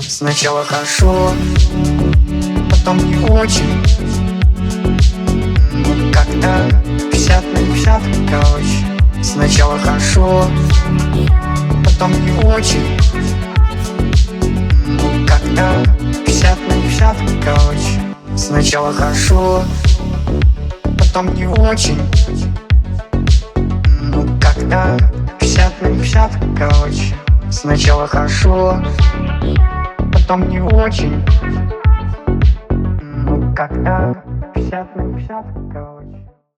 Сначала хорошо, потом не очень. Ну, когда 50/50, короче. Сначала хорошо, потом не очень. Ну, когда 50/50, короче. Сначала хорошо, потом не очень. Ну, когда 50/50, короче. Сначала хорошо, потом не очень. Ну, когда 50/50, короче.